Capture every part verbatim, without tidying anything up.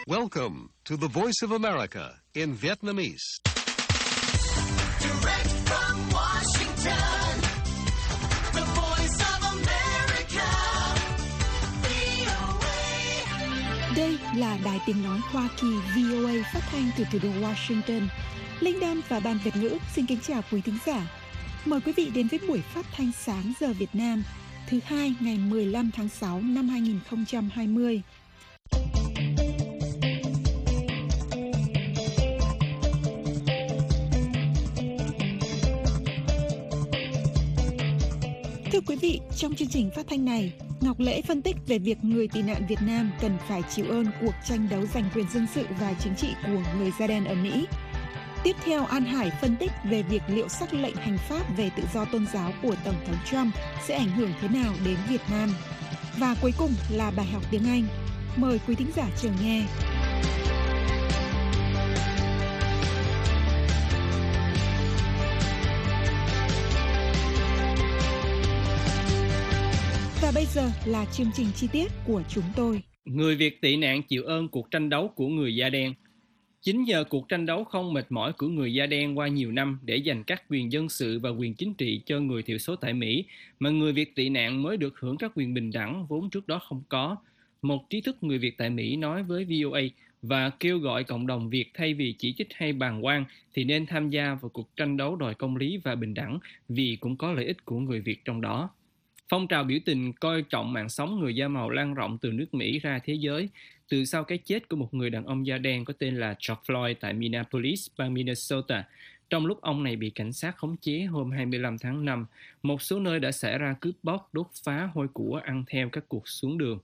Welcome to the Voice of America in Vietnamese. Direct from Washington, the Voice of America, vê o a. Đây là Đài Tiếng Nói Hoa Kỳ vê o a phát thanh từ thủ đô Washington. Linh Đan và Ban Việt ngữ xin kính chào quý thính giả. Mời quý vị đến với buổi phát thanh sáng giờ Việt Nam, thứ hai ngày mười lăm tháng sáu năm hai nghìn không trăm hai mươi. Thưa quý vị, trong chương trình phát thanh này, Ngọc Lễ phân tích về việc người tị nạn Việt Nam cần phải chịu ơn cuộc tranh đấu giành quyền dân sự và chính trị của người da đen ở Mỹ. Tiếp theo, An Hải phân tích về việc liệu sắc lệnh hành pháp về tự do tôn giáo của Tổng thống Trump sẽ ảnh hưởng thế nào đến Việt Nam. Và cuối cùng là bài học tiếng Anh. Mời quý thính giả chờ nghe. Và bây giờ là chương trình chi tiết của chúng tôi. Người Việt tị nạn chịu ơn cuộc tranh đấu của người da đen. Chính nhờ cuộc tranh đấu không mệt mỏi của người da đen qua nhiều năm để giành các quyền dân sự và quyền chính trị cho người thiểu số tại Mỹ mà người Việt tị nạn mới được hưởng các quyền bình đẳng vốn trước đó không có. Một trí thức người Việt tại Mỹ nói với vê o a và kêu gọi cộng đồng Việt thay vì chỉ trích hay bàng quan thì nên tham gia vào cuộc tranh đấu đòi công lý và bình đẳng vì cũng có lợi ích của người Việt trong đó. Phong trào biểu tình coi trọng mạng sống người da màu lan rộng từ nước Mỹ ra thế giới, từ sau cái chết của một người đàn ông da đen có tên là George Floyd tại Minneapolis, bang Minnesota. Trong lúc ông này bị cảnh sát khống chế hôm hai mươi lăm tháng năm, một số nơi đã xảy ra cướp bóc, đốt phá, hôi của ăn theo các cuộc xuống đường.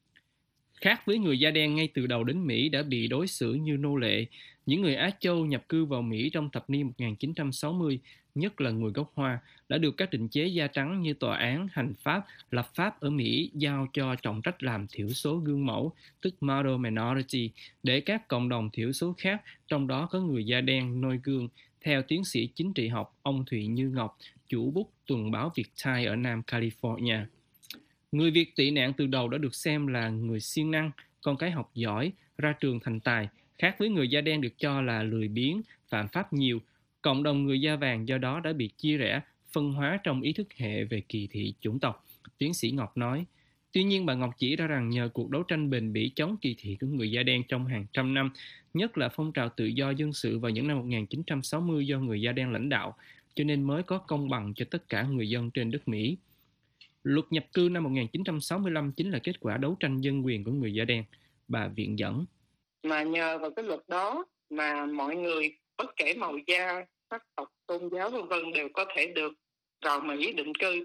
Khác với người da đen ngay từ đầu đến Mỹ đã bị đối xử như nô lệ, những người Á Châu nhập cư vào Mỹ trong thập niên một nghìn chín trăm sáu mươi, nhất là người gốc Hoa, đã được các định chế da trắng như tòa án, hành pháp, lập pháp ở Mỹ giao cho trọng trách làm thiểu số gương mẫu, tức model minority, để các cộng đồng thiểu số khác, trong đó có người da đen, noi gương, theo tiến sĩ chính trị học ông Thụy Như Ngọc, chủ bút tuần báo Việt Time ở Nam California. Người Việt tị nạn từ đầu đã được xem là người siêng năng, con cái học giỏi, ra trường thành tài, khác với người da đen được cho là lười biếng, phạm pháp nhiều. Cộng đồng người da vàng do đó đã bị chia rẽ, phân hóa trong ý thức hệ về kỳ thị chủng tộc, tiến sĩ Ngọc nói. Tuy nhiên, bà Ngọc chỉ ra rằng nhờ cuộc đấu tranh bền bỉ chống kỳ thị của người da đen trong hàng trăm năm, nhất là phong trào tự do dân sự vào những năm một nghìn chín trăm sáu mươi do người da đen lãnh đạo, cho nên mới có công bằng cho tất cả người dân trên đất Mỹ. Luật nhập cư năm một nghìn chín trăm sáu mươi lăm chính là kết quả đấu tranh dân quyền của người da đen, bà viện dẫn. Mà nhờ vào cái luật đó mà mọi người, bất kể màu da, sắc tộc, tôn giáo vân vân đều có thể được vào Mỹ định cư.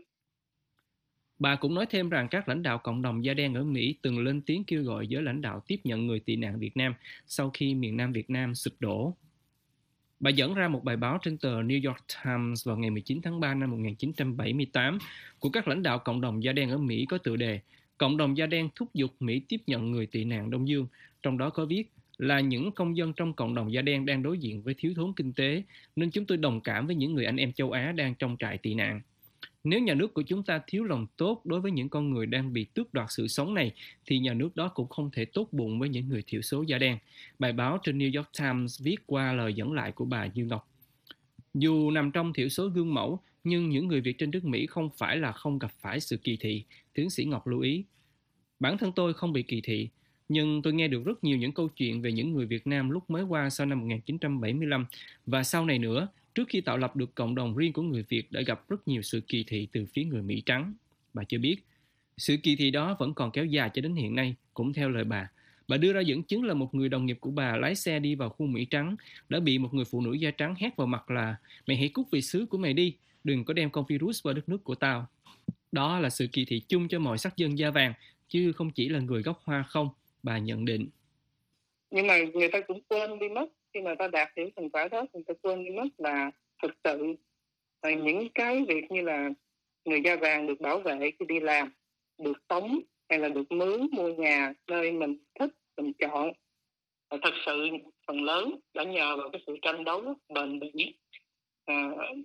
Bà cũng nói thêm rằng các lãnh đạo cộng đồng da đen ở Mỹ từng lên tiếng kêu gọi giới lãnh đạo tiếp nhận người tị nạn Việt Nam sau khi miền Nam Việt Nam sụp đổ. Bà dẫn ra một bài báo trên tờ New York Times vào ngày mười chín tháng ba năm một nghìn chín trăm bảy mươi tám của các lãnh đạo cộng đồng da đen ở Mỹ có tựa đề Cộng đồng da đen thúc giục Mỹ tiếp nhận người tị nạn Đông Dương, trong đó có viết là những công dân trong cộng đồng da đen đang đối diện với thiếu thốn kinh tế, nên chúng tôi đồng cảm với những người anh em châu Á đang trong trại tị nạn. Nếu nhà nước của chúng ta thiếu lòng tốt đối với những con người đang bị tước đoạt sự sống này, thì nhà nước đó cũng không thể tốt bụng với những người thiểu số da đen. Bài báo trên New York Times viết qua lời dẫn lại của bà Như Ngọc. Dù nằm trong thiểu số gương mẫu, nhưng những người Việt trên đất Mỹ không phải là không gặp phải sự kỳ thị, tiến sĩ Ngọc lưu ý. Bản thân tôi không bị kỳ thị, nhưng tôi nghe được rất nhiều những câu chuyện về những người Việt Nam lúc mới qua sau năm một nghìn chín trăm bảy mươi lăm và sau này nữa, trước khi tạo lập được cộng đồng riêng của người Việt đã gặp rất nhiều sự kỳ thị từ phía người Mỹ trắng. Bà cho biết, sự kỳ thị đó vẫn còn kéo dài cho đến hiện nay, cũng theo lời bà. Bà đưa ra dẫn chứng là một người đồng nghiệp của bà lái xe đi vào khu Mỹ trắng, đã bị một người phụ nữ da trắng hét vào mặt là mày hãy cút về xứ của mày đi, đừng có đem con virus qua đất nước của tao. Đó là sự kỳ thị chung cho mọi sắc dân da vàng, chứ không chỉ là người gốc Hoa không, bà nhận định. Nhưng mà người ta cũng quên đi mất, khi mà ta đạt những thành quả đó, người ta quên đi mất là thực sự là những cái việc như là người da vàng được bảo vệ khi đi làm, được sống hay là được mướn mua nhà nơi mình thích, mình chọn. Và thật sự phần lớn đã nhờ vào cái sự tranh đấu bền bỉ, à,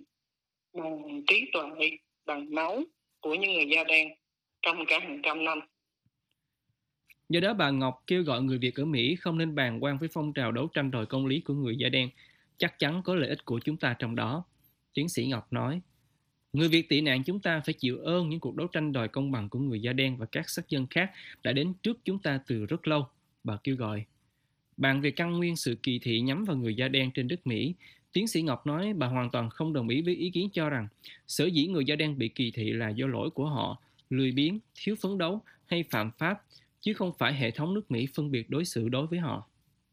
bằng trí tuệ, bằng máu của những người da đen trong cả hàng trăm năm. Do đó bà Ngọc kêu gọi người Việt ở Mỹ không nên bàng quan với phong trào đấu tranh đòi công lý của người da đen. Chắc chắn có lợi ích của chúng ta trong đó. Tiến sĩ Ngọc nói, người Việt tị nạn chúng ta phải chịu ơn những cuộc đấu tranh đòi công bằng của người da đen và các sắc dân khác đã đến trước chúng ta từ rất lâu. Bà kêu gọi, bàn về căn nguyên sự kỳ thị nhắm vào người da đen trên đất Mỹ, tiến sĩ Ngọc nói bà hoàn toàn không đồng ý với ý kiến cho rằng sở dĩ người da đen bị kỳ thị là do lỗi của họ, lười biếng, thiếu phấn đấu hay phạm pháp, chứ không phải hệ thống nước Mỹ phân biệt đối xử đối với họ.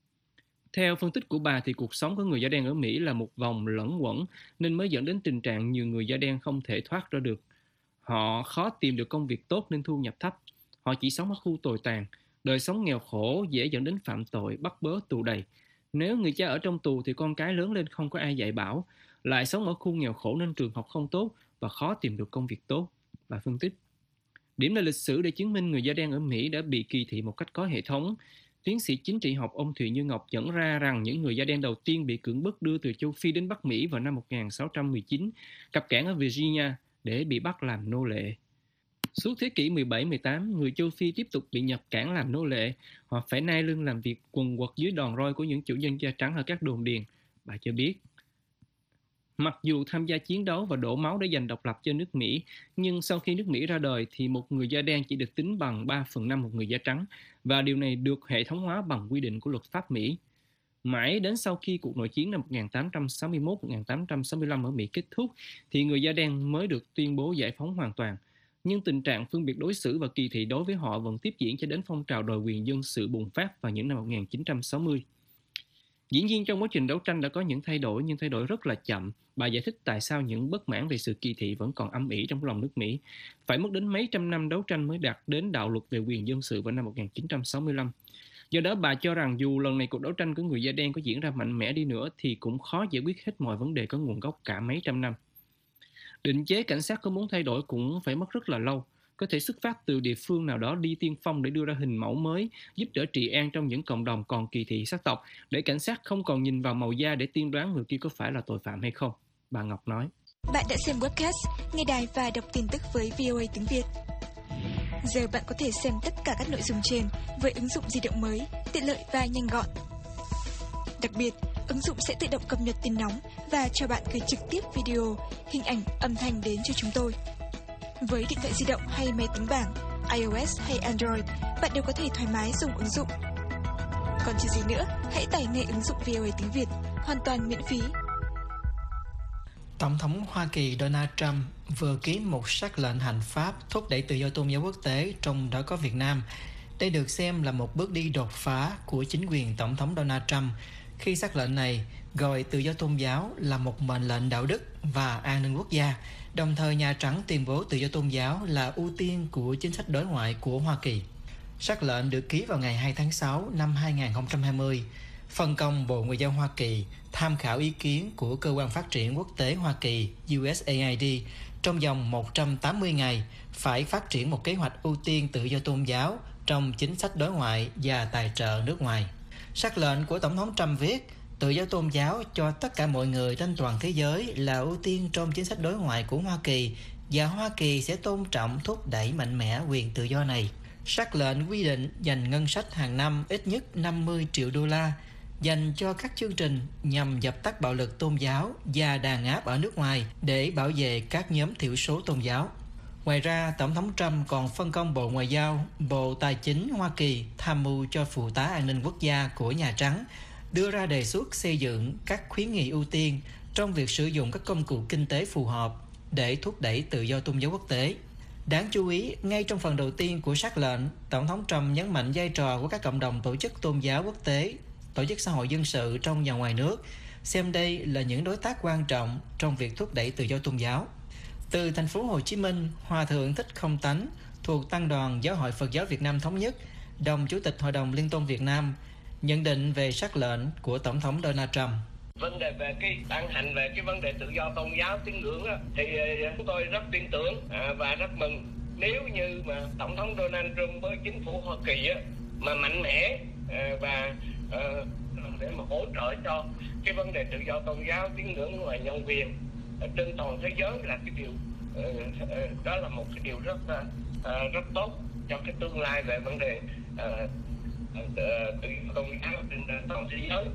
Theo phân tích của bà thì cuộc sống của người da đen ở Mỹ là một vòng lẫn quẩn nên mới dẫn đến tình trạng nhiều người da đen không thể thoát ra được. Họ khó tìm được công việc tốt nên thu nhập thấp. Họ chỉ sống ở khu tồi tàn. Đời sống nghèo khổ dễ dẫn đến phạm tội, bắt bớ, tù đầy. Nếu người cha ở trong tù thì con cái lớn lên không có ai dạy bảo. Lại sống ở khu nghèo khổ nên trường học không tốt và khó tìm được công việc tốt. Bà phân tích. Điểm là lịch sử để chứng minh người da đen ở Mỹ đã bị kỳ thị một cách có hệ thống. Tiến sĩ chính trị học ông Thụy Như Ngọc dẫn ra rằng những người da đen đầu tiên bị cưỡng bức đưa từ châu Phi đến Bắc Mỹ vào năm một nghìn sáu trăm mười chín, cập cảng ở Virginia để bị bắt làm nô lệ. Suốt thế kỷ mười bảy mười tám, người châu Phi tiếp tục bị nhập cảng làm nô lệ. Họ phải nai lưng làm việc quần quật dưới đòn roi của những chủ nhân da trắng ở các đồn điền. Bà cho biết, mặc dù tham gia chiến đấu và đổ máu để giành độc lập cho nước Mỹ, nhưng sau khi nước Mỹ ra đời thì một người da đen chỉ được tính bằng ba phần năm một người da trắng, và điều này được hệ thống hóa bằng quy định của luật pháp Mỹ. Mãi đến sau khi cuộc nội chiến năm một nghìn tám trăm sáu mươi mốt đến một nghìn tám trăm sáu mươi lăm ở Mỹ kết thúc, thì người da đen mới được tuyên bố giải phóng hoàn toàn. Nhưng tình trạng phân biệt đối xử và kỳ thị đối với họ vẫn tiếp diễn cho đến phong trào đòi quyền dân sự bùng phát vào những năm một nghìn chín trăm sáu mươi. Dĩ nhiên trong quá trình đấu tranh đã có những thay đổi nhưng thay đổi rất là chậm. Bà giải thích tại sao những bất mãn về sự kỳ thị vẫn còn âm ỉ trong lòng nước Mỹ. Phải mất đến mấy trăm năm đấu tranh mới đạt đến đạo luật về quyền dân sự vào năm một nghìn chín trăm sáu mươi lăm. Do đó bà cho rằng dù lần này cuộc đấu tranh của người da đen có diễn ra mạnh mẽ đi nữa thì cũng khó giải quyết hết mọi vấn đề có nguồn gốc cả mấy trăm năm. Định chế cảnh sát có muốn thay đổi cũng phải mất rất là lâu. Có thể xuất phát từ địa phương nào đó đi tiên phong để đưa ra hình mẫu mới, giúp đỡ trị an trong những cộng đồng còn kỳ thị sắc tộc, để cảnh sát không còn nhìn vào màu da để tiên đoán người kia có phải là tội phạm hay không, bà Ngọc nói. Bạn đã xem webcast, nghe đài và đọc tin tức với vê o a tiếng Việt. Giờ bạn có thể xem tất cả các nội dung trên với ứng dụng di động mới, tiện lợi và nhanh gọn. Đặc biệt, ứng dụng sẽ tự động cập nhật tin nóng và cho bạn gửi trực tiếp video, hình ảnh, âm thanh đến cho chúng tôi. Với điện thoại di động hay máy tính bảng, iOS hay Android, bạn đều có thể thoải mái dùng ứng dụng. Còn chờ gì nữa, hãy tải ngay ứng dụng vê o a tiếng Việt, hoàn toàn miễn phí. Tổng thống Hoa Kỳ Donald Trump vừa ký một sắc lệnh hành pháp thúc đẩy tự do tôn giáo quốc tế, trong đó có Việt Nam. Đây được xem là một bước đi đột phá của chính quyền Tổng thống Donald Trump, khi sắc lệnh này gọi tự do tôn giáo là một mệnh lệnh đạo đức và an ninh quốc gia. Đồng thời Nhà Trắng tuyên bố tự do tôn giáo là ưu tiên của chính sách đối ngoại của Hoa Kỳ. Sắc lệnh được ký vào ngày hai tháng sáu năm hai nghìn không trăm hai mươi, phân công Bộ Ngoại giao Hoa Kỳ tham khảo ý kiến của Cơ quan Phát triển Quốc tế Hoa Kỳ U S A I D trong vòng một trăm tám mươi ngày phải phát triển một kế hoạch ưu tiên tự do tôn giáo trong chính sách đối ngoại và tài trợ nước ngoài. Sắc lệnh của Tổng thống Trump viết, tự do tôn giáo cho tất cả mọi người trên toàn thế giới là ưu tiên trong chính sách đối ngoại của Hoa Kỳ, và Hoa Kỳ sẽ tôn trọng, thúc đẩy mạnh mẽ quyền tự do này. Sắc lệnh quy định dành ngân sách hàng năm ít nhất năm mươi triệu đô la dành cho các chương trình nhằm dập tắt bạo lực tôn giáo và đàn áp ở nước ngoài để bảo vệ các nhóm thiểu số tôn giáo. Ngoài ra, Tổng thống Trump còn phân công Bộ Ngoại giao, Bộ Tài chính Hoa Kỳ tham mưu cho Phụ tá An ninh Quốc gia của Nhà Trắng đưa ra đề xuất xây dựng các khuyến nghị ưu tiên trong việc sử dụng các công cụ kinh tế phù hợp để thúc đẩy tự do tôn giáo quốc tế. Đáng chú ý, ngay trong phần đầu tiên của sắc lệnh, Tổng thống Trump nhấn mạnh vai trò của các cộng đồng tổ chức tôn giáo quốc tế, tổ chức xã hội dân sự trong và ngoài nước, xem đây là những đối tác quan trọng trong việc thúc đẩy tự do tôn giáo. Từ thành phố Hồ Chí Minh, Hòa thượng Thích Không Tánh thuộc Tăng đoàn Giáo hội Phật giáo Việt Nam Thống nhất, đồng Chủ tịch Hội đồng Liên tôn Việt Nam, nhận định về sắc lệnh của Tổng thống Donald Trump. Vấn đề về cái ban hành về cái vấn đề tự do tôn giáo tín ngưỡng đó, thì chúng tôi rất tin tưởng và rất mừng nếu như mà Tổng thống Donald Trump với chính phủ Hoa Kỳ á, mà mạnh mẽ và để mà hỗ trợ cho cái vấn đề tự do tôn giáo tín ngưỡng và nhân quyền trên toàn thế giới, là cái điều đó là một cái điều rất rất tốt cho cái tương lai về vấn đề uh, tự do tôn giáo trên toàn thế giới,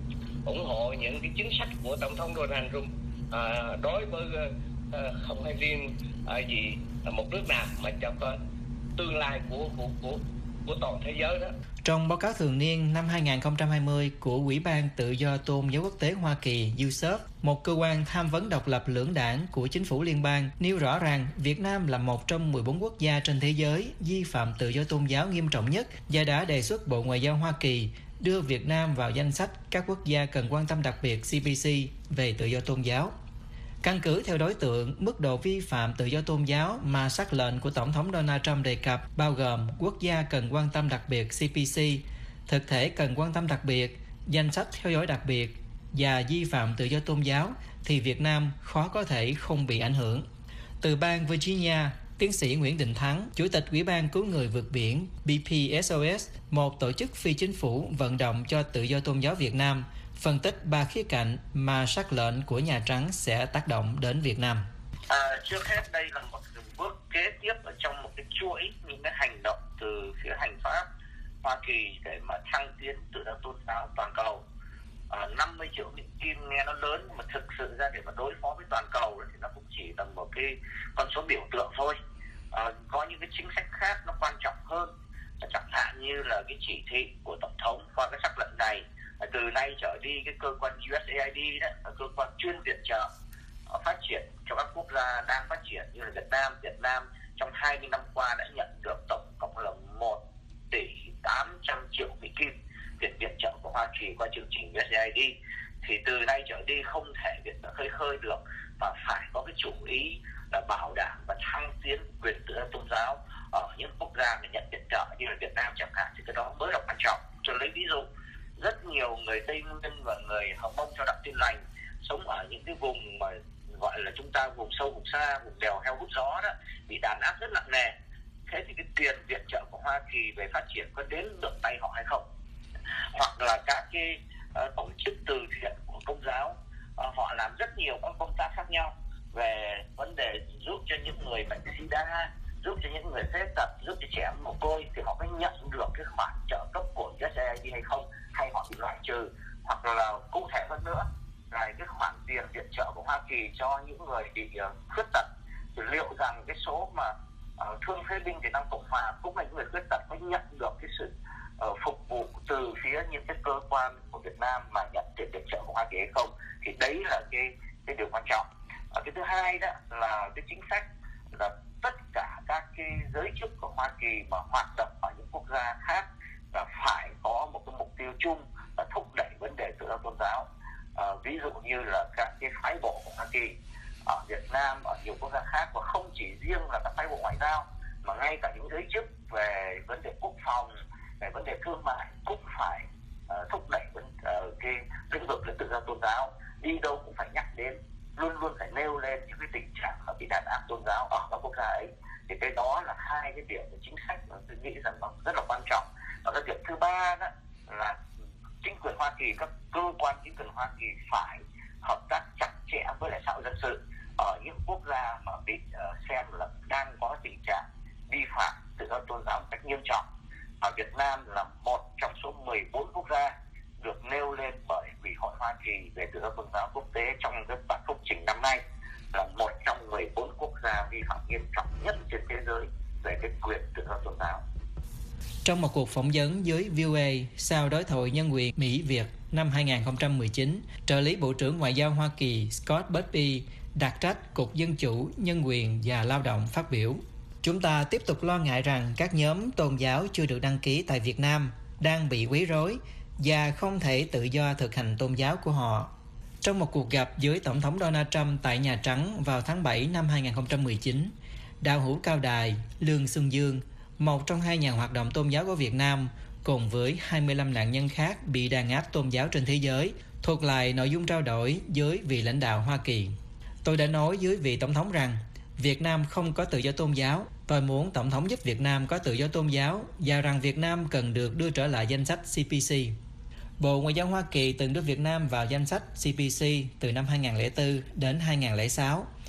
ủng hộ những cái chính sách của Tổng thống Donald Trump uh, đối với uh, không hay riêng uh, gì uh, một nước nào mà cho có tương lai của của của của toàn thế giới đó. Trong báo cáo thường niên năm hai không hai không của Ủy ban Tự do Tôn giáo Quốc tế Hoa Kỳ u ét ép, một cơ quan tham vấn độc lập lưỡng đảng của chính phủ liên bang, nêu rõ rằng Việt Nam là một trong mười bốn quốc gia trên thế giới vi phạm tự do tôn giáo nghiêm trọng nhất và đã đề xuất Bộ Ngoại giao Hoa Kỳ đưa Việt Nam vào danh sách các quốc gia cần quan tâm đặc biệt xê pê xê về tự do tôn giáo. Căn cứ theo đối tượng, mức độ vi phạm tự do tôn giáo mà sắc lệnh của Tổng thống Donald Trump đề cập bao gồm quốc gia cần quan tâm đặc biệt xê pê xê, thực thể cần quan tâm đặc biệt, danh sách theo dõi đặc biệt và vi phạm tự do tôn giáo, thì Việt Nam khó có thể không bị ảnh hưởng. Từ bang Virginia, tiến sĩ Nguyễn Đình Thắng, Chủ tịch Ủy ban Cứu người vượt biển bê pê ét o ét, một tổ chức phi chính phủ vận động cho tự do tôn giáo Việt Nam, phân tích ba khía cạnh mà sắc lệnh của Nhà Trắng sẽ tác động đến Việt Nam. À, trước hết đây là một bước kế tiếp ở trong một cái chuỗi những cái hành động từ phía hành pháp Hoa Kỳ để mà thăng tiến tự do tôn giáo toàn cầu. À, năm mươi triệu Mỹ Kim nghe nó lớn, nhưng mà thực sự ra để mà đối phó với toàn cầu thì nó cũng chỉ là một cái con số biểu tượng thôi. À, có những cái chính sách khác nó quan trọng hơn, chẳng hạn như là cái chỉ thị của Tổng thống qua cái sắc lệnh này. Từ nay trở đi, cái cơ quan u ét a i đê đó là cơ quan chuyên viện trợ phát triển cho các quốc gia đang phát triển như là Việt Nam. Việt Nam trong hai mươi năm qua đã nhận được tổng cộng là một tỷ tám trăm triệu Mỹ Kim tiền viện trợ của Hoa Kỳ qua chương trình u ét a i đê. Thì từ nay trở đi không thể viện trợ khơi khơi được, mà phải có cái chủ ý là bảo đảm và thăng tiến quyền tự do tôn giáo ở những quốc gia mà nhận viện trợ như là Việt Nam chẳng hạn, thì cái đó mới là quan trọng. Cho lấy ví dụ, rất nhiều người Tây Nguyên và người Hờ Mông theo đạo Tin lành sống ở những cái vùng mà gọi là chúng ta vùng sâu vùng xa, vùng đèo heo hút gió đó, bị đàn áp rất nặng nề. Thế thì cái tiền viện trợ của Hoa Kỳ về phát triển có đến được tay họ hay không? Hoặc là các cái uh, tổ chức từ thiện của Công giáo, uh, họ làm rất nhiều các công tác khác nhau về vấn đề giúp cho những người bệnh sida, giúp cho những người khuyết tật, giúp cho trẻ em mồ côi, thì họ có nhận được cái khoản trợ cấp của u ét a i đê hay không, hay họ bị loại trừ. Hoặc là cụ thể hơn nữa là cái khoản tiền viện trợ của Hoa Kỳ cho những người bị uh, khuyết tật, thì liệu rằng cái số mà uh, thương phế binh Việt Nam Cộng Hòa cũng là những người khuyết tật có nhận được cái sự uh, phục vụ từ phía những cái cơ quan của Việt Nam mà nhận tiền viện trợ của Hoa Kỳ hay không, thì đấy là cái cái điều quan trọng. Uh, cái thứ hai đó là cái chính sách là tất cả các cái giới chức của Hoa Kỳ mà hoạt động ở những quốc gia khác là phải có một cái mục tiêu chung là thúc đẩy vấn đề tự do tôn giáo. À, ví dụ như là các cái phái bộ của Hoa Kỳ ở Việt Nam, ở nhiều quốc gia khác, và không chỉ riêng là các phái bộ ngoại giao, mà ngay cả những giới chức về vấn đề quốc phòng, về vấn đề thương mại cũng phải uh, thúc đẩy vấn, uh, cái lĩnh vực là tự do tôn giáo. Đi đâu cũng phải nhắc đến, luôn luôn phải nêu lên những cái tình trạng là bị đàn áp tôn giáo ở các quốc gia ấy. Thì cái đó là hai cái điểm của chính sách mà tôi nghĩ rằng nó rất là quan trọng. Và cái điểm thứ ba đó là chính quyền Hoa Kỳ, các cơ quan chính quyền Hoa Kỳ phải hợp tác chặt chẽ với lại xã hội dân sự ở những quốc gia mà bị uh, xem là đang có tình trạng vi phạm tự do tôn giáo một cách nghiêm trọng. Ở Việt Nam là một trong số mười bốn quốc gia được nêu lên bởi Ủy hội Hoa Kỳ về tự do tôn giáo quốc tế trong cái bản phúc trình năm nay, là một trong mười bốn quốc gia vi phạm nghiêm trọng nhất trên thế giới về cái quyền tự do tôn giáo. Trong một cuộc phỏng vấn với vê o a sau đối thoại nhân quyền Mỹ-Việt năm hai không một chín, trợ lý Bộ trưởng Ngoại giao Hoa Kỳ Scott Busby đặc trách Cục Dân chủ, Nhân quyền và Lao động phát biểu: "Chúng ta tiếp tục lo ngại rằng các nhóm tôn giáo chưa được đăng ký tại Việt Nam đang bị quấy rối và không thể tự do thực hành tôn giáo của họ." Trong một cuộc gặp với Tổng thống Donald Trump tại Nhà Trắng vào tháng bảy năm hai không một chín, đạo hữu cao đài Lương Xuân Dương, một trong hai nhà hoạt động tôn giáo của Việt Nam, cùng với hai mươi lăm nạn nhân khác bị đàn áp tôn giáo trên thế giới, thuật lại nội dung trao đổi với vị lãnh đạo Hoa Kỳ. "Tôi đã nói với vị Tổng thống rằng Việt Nam không có tự do tôn giáo. Tôi muốn Tổng thống giúp Việt Nam có tự do tôn giáo và rằng Việt Nam cần được đưa trở lại danh sách xê pê xê. Bộ Ngoại giao Hoa Kỳ từng đưa Việt Nam vào danh sách xê pê xê từ năm hai không không bốn đến hai không không sáu.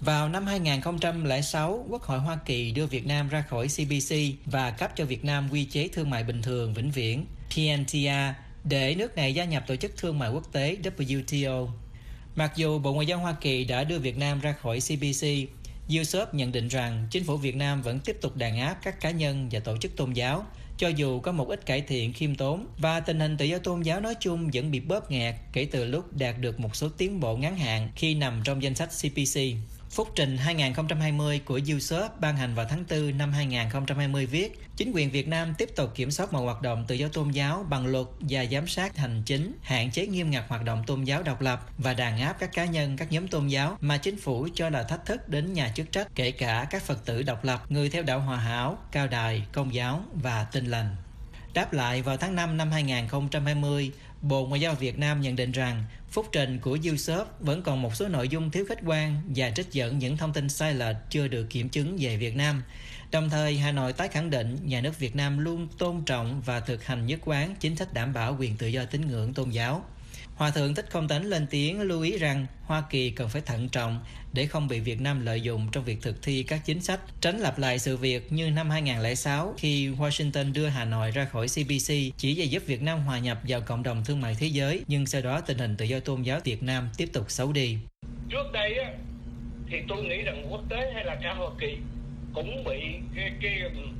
Vào năm hai nghìn không trăm lẻ sáu, Quốc hội Hoa Kỳ đưa Việt Nam ra khỏi xê pê xê và cấp cho Việt Nam quy chế thương mại bình thường vĩnh viễn T N T R để nước này gia nhập Tổ chức Thương mại Quốc tế W T O. Mặc dù Bộ Ngoại giao Hoa Kỳ đã đưa Việt Nam ra khỏi xê pê xê, Yusuf nhận định rằng chính phủ Việt Nam vẫn tiếp tục đàn áp các cá nhân và tổ chức tôn giáo, cho dù có một ít cải thiện khiêm tốn, và tình hình tự do tôn giáo nói chung vẫn bị bóp nghẹt kể từ lúc đạt được một số tiến bộ ngắn hạn khi nằm trong danh sách xê pê xê. Phúc trình hai nghìn không trăm hai mươi của Yusuf ban hành vào tháng tư năm hai nghìn không trăm hai mươi viết, chính quyền Việt Nam tiếp tục kiểm soát mọi hoạt động tự do tôn giáo bằng luật và giám sát hành chính, hạn chế nghiêm ngặt hoạt động tôn giáo độc lập và đàn áp các cá nhân, các nhóm tôn giáo mà chính phủ cho là thách thức đến nhà chức trách, kể cả các Phật tử độc lập, người theo đạo Hòa Hảo, Cao Đài, Công giáo và Tin Lành. Đáp lại, vào tháng năm năm hai nghìn không trăm hai mươi, Bộ Ngoại giao Việt Nam nhận định rằng phúc trình của Yusuf vẫn còn một số nội dung thiếu khách quan và trích dẫn những thông tin sai lệch chưa được kiểm chứng về Việt Nam. Đồng thời, Hà Nội tái khẳng định nhà nước Việt Nam luôn tôn trọng và thực hành nhất quán chính sách đảm bảo quyền tự do tín ngưỡng tôn giáo. Hòa thượng Thích Không Tánh lên tiếng lưu ý rằng Hoa Kỳ cần phải thận trọng để không bị Việt Nam lợi dụng trong việc thực thi các chính sách, tránh lặp lại sự việc như năm hai nghìn không trăm lẻ sáu khi Washington đưa Hà Nội ra khỏi xê pê xê chỉ để giúp Việt Nam hòa nhập vào cộng đồng thương mại thế giới, nhưng sau đó tình hình tự do tôn giáo Việt Nam tiếp tục xấu đi. Trước đây á, thì tôi nghĩ rằng quốc tế hay là cả Hoa Kỳ cũng bị cái, cái,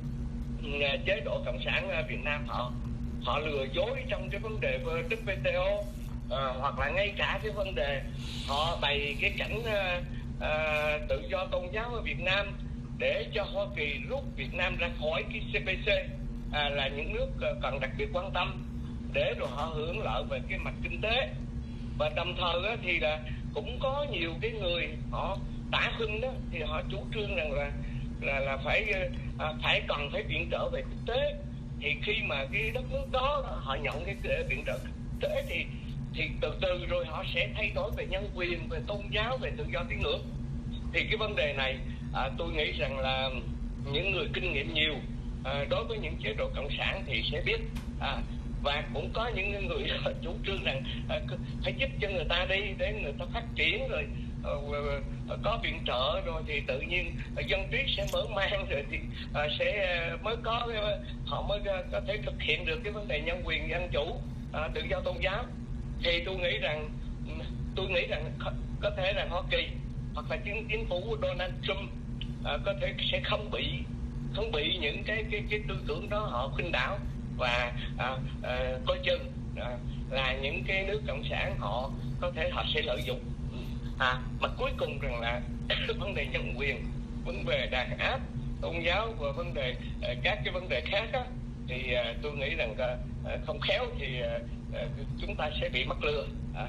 cái chế độ cộng sản Việt Nam họ họ lừa dối trong cái vấn đề W T O. À, hoặc là ngay cả cái vấn đề họ bày cái cảnh à, à, tự do tôn giáo ở Việt Nam để cho Hoa Kỳ rút Việt Nam ra khỏi cái xê pê xê à, là những nước cần đặc biệt quan tâm để rồi họ hưởng lợi về cái mặt kinh tế. Và đồng thời á, thì là cũng có nhiều cái người họ tả hưng đó thì họ chủ trương rằng là là là phải à, phải cần phải viện trợ về kinh tế, thì khi mà cái đất nước đó họ nhận cái viện trợ kinh tế thì thì từ từ rồi họ sẽ thay đổi về nhân quyền, về tôn giáo, về tự do tín ngưỡng. Thì cái vấn đề này à, tôi nghĩ rằng là những người kinh nghiệm nhiều à, đối với những chế độ cộng sản thì sẽ biết, à, và cũng có những người chủ trương rằng à, phải giúp cho người ta đi để người ta phát triển rồi à, có viện trợ rồi thì tự nhiên à, dân trí sẽ mở mang rồi thì à, sẽ à, mới có họ mới có thể thực hiện được cái vấn đề nhân quyền, dân chủ, à, tự do tôn giáo. Thì tôi nghĩ rằng tôi nghĩ rằng có thể là Hoa Kỳ hoặc là chính chính phủ Donald Trump à, có thể sẽ không bị không bị những cái cái cái tư tưởng đó họ khuynh đảo và à, à, coi chừng à, là những cái nước cộng sản họ có thể họ sẽ lợi dụng, à, mà cuối cùng rằng là vấn đề nhân quyền, vấn đề đàn áp tôn giáo và vấn đề à, các cái vấn đề khác á, thì à, tôi nghĩ rằng à, không khéo thì à, chúng ta sẽ bị mắc lừa. À.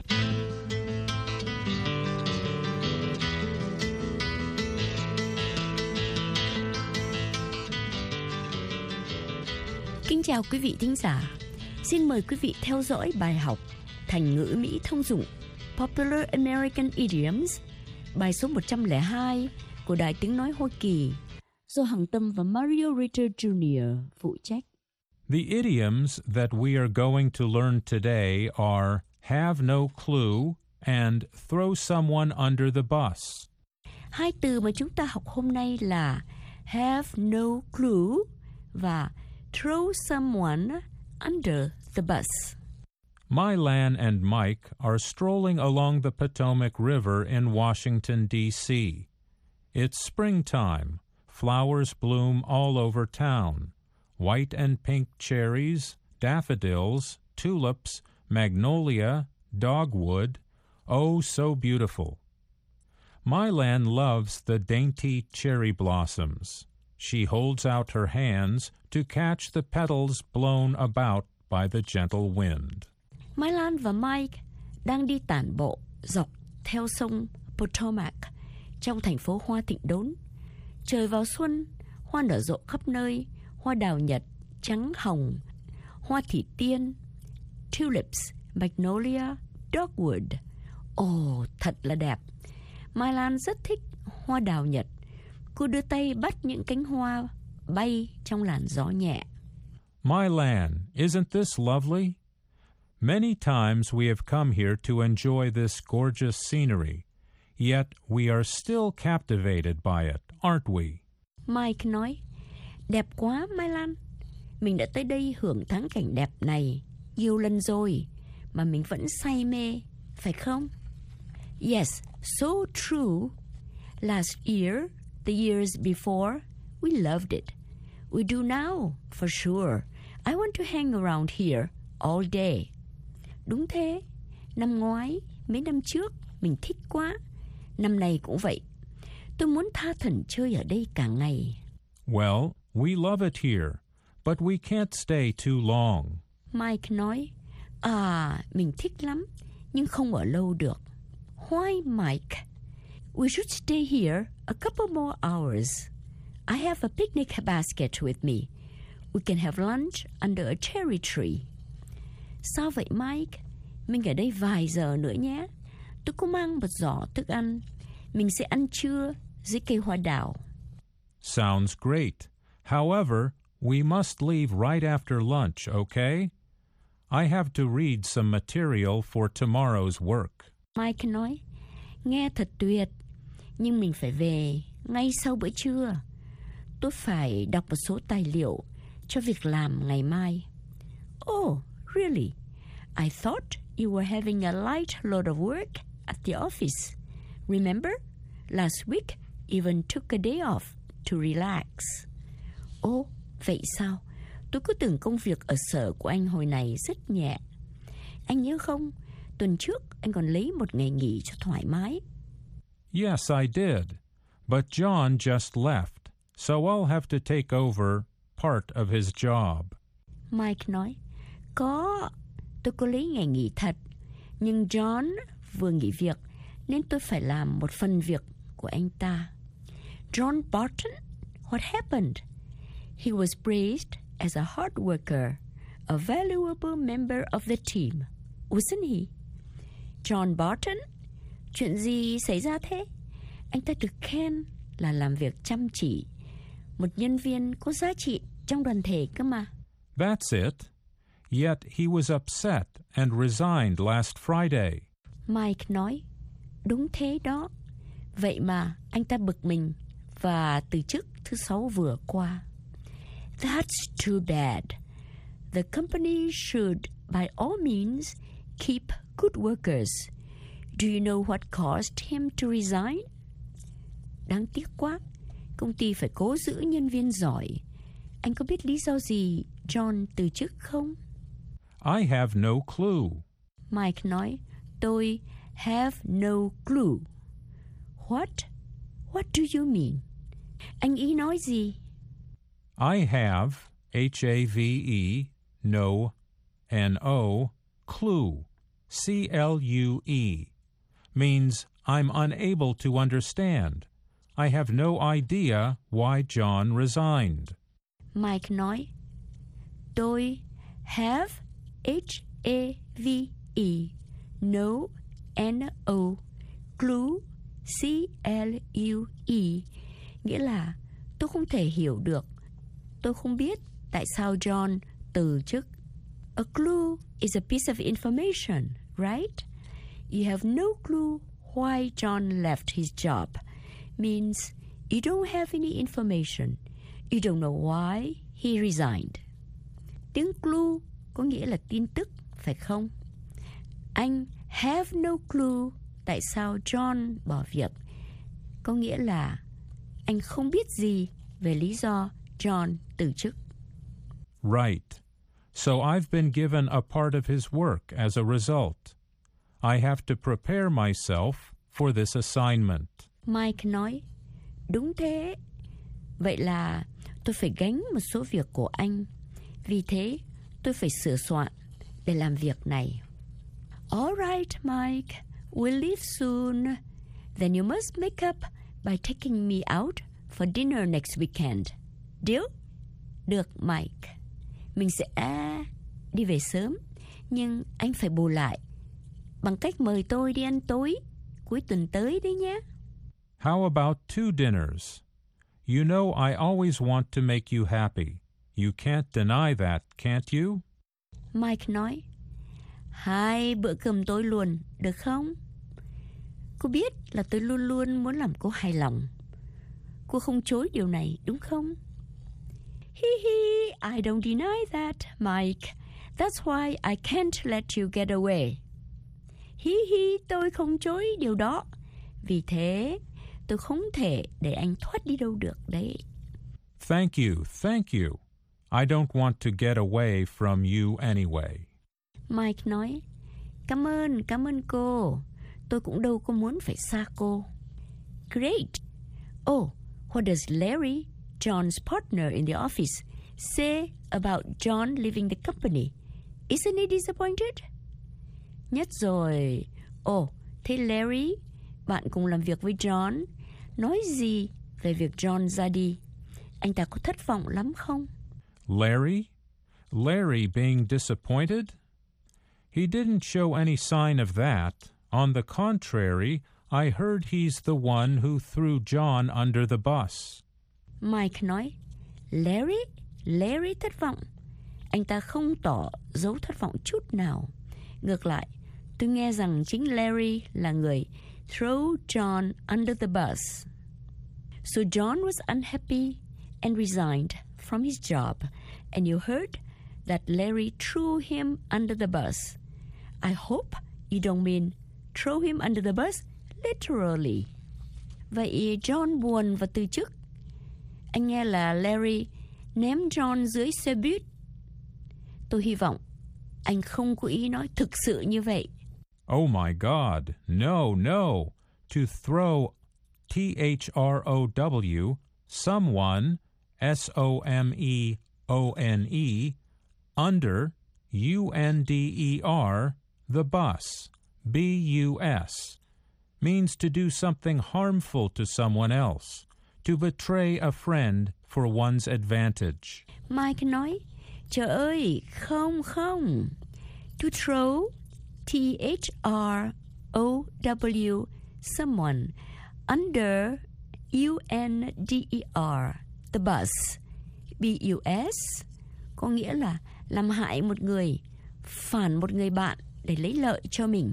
Kính chào quý vị thính giả. Xin mời quý vị theo dõi bài học Thành ngữ Mỹ thông dụng Popular American Idioms, bài số một trăm lẻ hai của Đài Tiếng Nói Hoa Kỳ do Hằng Tâm và Mario Ritter Junior phụ trách. The idioms that we are going to learn today are have no clue and throw someone under the bus. Hai từ mà chúng ta học hôm nay là have no clue và throw someone under the bus. Mylan and Mike are strolling along the Potomac River in Washington, D C It's springtime. Flowers bloom all over town. White and pink cherries, daffodils, tulips, magnolia, dogwood, oh, so beautiful. Mylan loves the dainty cherry blossoms. She holds out her hands to catch the petals blown about by the gentle wind. Mylan và Mike đang đi tản bộ dọc theo sông Potomac trong thành phố hoa thịnh đốn. Trời vào xuân, hoa nở rộ khắp nơi, hoa đào nhật, trắng hồng, hoa thủy tiên, tulips, magnolia, dogwood. Ồ, oh, thật là đẹp. Mylan rất thích hoa đào nhật. Cô đưa tay bắt những cánh hoa bay trong làn gió nhẹ. Mylan, isn't this lovely? Many times we have come here to enjoy this gorgeous scenery. yet we are still captivated by it, aren't we? Mike nói, đẹp quá Mai Lan. Mình đã tới đây hưởng thắng cảnh đẹp này nhiều lần rồi, mà mình vẫn say mê, phải không? Yes, so true. Last year, the years before, we loved it. We do now, for sure. I want to hang around here all day. Đúng thế. Năm ngoái, mấy năm trước, mình thích quá. Năm nay cũng vậy. Tôi muốn tha thẩn chơi ở đây cả ngày. Well, we love it here, but we can't stay too long. Mike nói, à, mình thích lắm, nhưng không ở lâu được. Why, Mike? We should stay here a couple more hours. I have a picnic basket with me. We can have lunch under a cherry tree. Sao vậy Mike? Mình ở đây vài giờ nữa nhé. Tôi có mang một giỏ thức ăn. Mình sẽ ăn trưa dưới cây hoa đào. Sounds great. However, we must leave right after lunch, okay? I have to read some material for tomorrow's work. Mike nói, nghe thật tuyệt, nhưng mình phải về ngay sau bữa trưa. Tôi phải đọc một số tài liệu cho việc làm ngày mai. Oh, really? I thought you were having a light load of work at the office. Remember? Last week, even took a day off to relax. Ồ, vậy sao? Tôi cứ tưởng công việc ở sở của anh hồi này rất nhẹ. Anh nhớ không? Tuần trước anh còn lấy một ngày nghỉ cho thoải mái. Yes, I did. But John just left, so I'll have to take over part of his job. Mike nói, có, tôi có lấy ngày nghỉ thật, nhưng John vừa nghỉ việc nên tôi phải làm một phần việc của anh ta. John Barton? What happened? He was praised as a hard worker, a valuable member of the team, wasn't he? John Barton? Chuyện gì xảy ra thế? Anh ta được khen là làm việc chăm chỉ, một nhân viên có giá trị trong đoàn thể cơ mà. That's it. Yet he was upset and resigned last Friday. Mike nói, đúng thế đó. Vậy mà anh ta bực mình và từ chức thứ sáu vừa qua. That's too bad. The company should, by all means, keep good workers. Do you know what caused him to resign? Đáng tiếc quá. Công ty phải cố giữ nhân viên giỏi. Anh có biết lý do gì John từ chức không? I have no clue. Mike nói, tôi have no clue. What? What do you mean? Anh ý nói gì? I have, H A V E, no, N O, clue, C L U E, means I'm unable to understand. I have no idea why John resigned. Mike nói, tôi have, H A V E, no, N O, clue, C L U E, nghĩa là tôi không thể hiểu được. Tôi không biết tại sao John từ chức. A clue is a piece of information, right? You have no clue why John left his job. Means you don't have any information. You don't know why he resigned. Tiếng clue có nghĩa là tin tức, phải không? Anh have no clue tại sao John bỏ việc. Có nghĩa là anh không biết gì về lý do John từ chức. Right. So I've been given a part of his work as a result. I have to prepare myself for this assignment. Mike nói, đúng thế. Vậy là tôi phải gánh một số việc của anh. Vì thế, tôi phải sửa soạn để làm việc này. All right, Mike. We'll leave soon. Then you must make up by taking me out for dinner next weekend. Deal? Được, Mike. Mình sẽ à, đi về sớm, nhưng anh phải bù lại bằng cách mời tôi đi ăn tối cuối tuần tới đấy nhé. How about two dinners? You know I always want to make you happy. You can't deny that, can't you? Mike nói, hai bữa cơm tối luôn, được không? Cô biết là tôi luôn luôn muốn làm cô hài lòng. Cô không chối điều này, đúng không? Hi hi, I don't deny that, Mike. That's why I can't let you get away. Hi hi, tôi không chối điều đó. Vì thế, tôi không thể để anh thoát đi đâu được đấy. Thank you, thank you. I don't want to get away from you anyway. Mike nói, cảm ơn, cảm ơn cô. Tôi cũng đâu có muốn phải xa cô. Great. Oh, what does Larry, John's partner in the office, say about John leaving the company? Isn't he disappointed? Nhất rồi. Oh, thế Larry, bạn cùng làm việc với John, nói gì về việc John ra đi? Anh ta có thất vọng lắm không? Larry? Larry being disappointed? He didn't show any sign of that. On the contrary, I heard he's the one who threw John under the bus. Mike nói, Larry? Larry thất vọng? Anh ta không tỏ dấu thất vọng chút nào. Ngược lại, tôi nghe rằng chính Larry là người throw John under the bus. So John was unhappy and resigned from his job, and you heard that Larry threw him under the bus. I hope you don't mean throw him under the bus literally. Vậy John buồn và từ chức. Anh nghe là Larry ném John dưới xe buýt. Tôi hy vọng anh không có ý nói thực sự như vậy. Oh my God, no, no. To throw, T H R O W, someone, S O M E O N E, under, U N D E R, the bus, B U S, means to do something harmful to someone else, to betray a friend for one's advantage. Mike nói, trời ơi, không, không. To throw, T H R O W, someone, under, U N D E R, the bus, B U S, có nghĩa là làm hại một người, phản một người bạn để lấy lợi cho mình.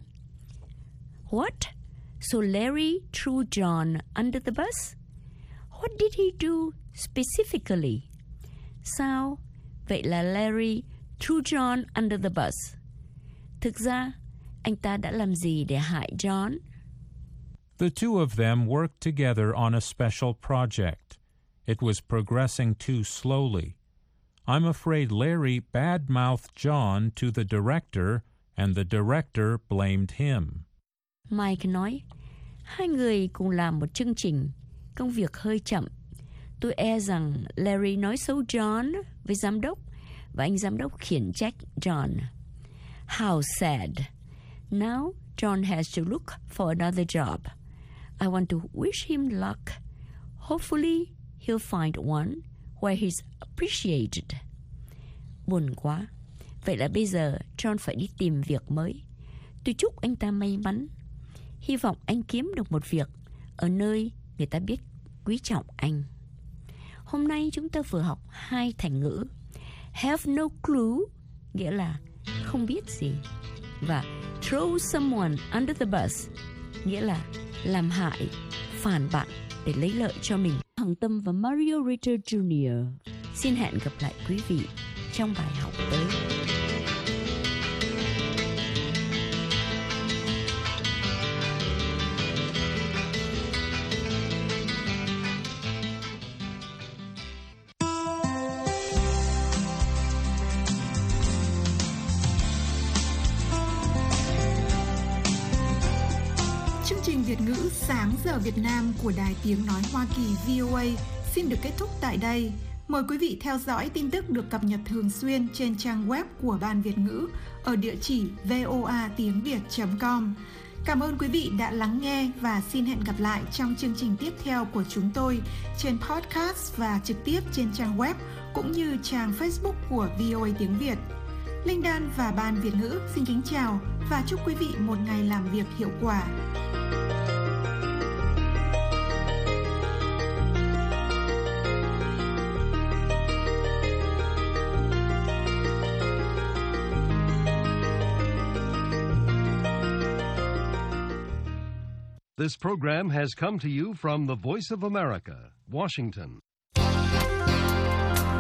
What? So Larry threw John under the bus? What did he do specifically? Sao? Vậy là Larry threw John under the bus. Thực ra, anh ta đã làm gì để hại John? The two of them worked together on a special project. It was progressing too slowly. I'm afraid Larry bad-mouthed John to the director, and the director blamed him. Mike nói, hai người cùng làm một chương trình, công việc hơi chậm. Tôi e rằng Larry nói xấu John với giám đốc, và anh giám đốc khiển trách John. How sad. Now John has to look for another job. I want to wish him luck. Hopefully he'll find one where he's appreciated. Buồn quá. Vậy là bây giờ John phải đi tìm việc mới. Tôi chúc anh ta may mắn. Hy vọng anh kiếm được một việc ở nơi người ta biết quý trọng anh. Hôm nay chúng ta vừa học hai thành ngữ. Have no clue, nghĩa là không biết gì. Và throw someone under the bus, nghĩa là làm hại, phản bạn để lấy lợi cho mình. Hằng Tâm và Mario Ritter Junior xin hẹn gặp lại quý vị trong bài học tới. Chương trình Việt ngữ Sáng giờ Việt Nam của Đài Tiếng Nói Hoa Kỳ V O A xin được kết thúc tại đây. Mời quý vị theo dõi tin tức được cập nhật thường xuyên trên trang web của Ban Việt ngữ ở địa chỉ voa tiếng việt chấm com. Cảm ơn quý vị đã lắng nghe và xin hẹn gặp lại trong chương trình tiếp theo của chúng tôi trên podcast và trực tiếp trên trang web cũng như trang Facebook của vê o a Tiếng Việt. Linh Đan và Ban Việt ngữ xin kính chào và chúc quý vị một ngày làm việc hiệu quả. This program has come to you from the Voice of America, Washington.